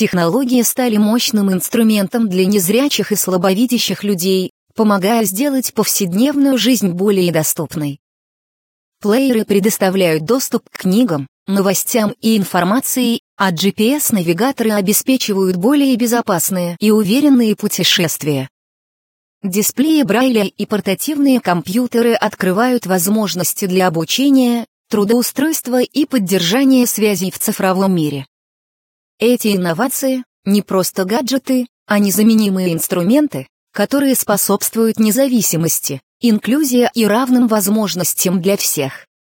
Технологии стали мощным инструментом для незрячих и слабовидящих людей, помогая сделать повседневную жизнь более доступной. Плееры предоставляют доступ к книгам, новостям и информации, а GPS-навигаторы обеспечивают более безопасные и уверенные путешествия. Дисплеи Брайля и портативные компьютеры открывают возможности для обучения, трудоустройства и поддержания связей в цифровом мире. Эти инновации — не просто гаджеты, а незаменимые инструменты, которые способствуют независимости, инклюзии и равным возможностям для всех.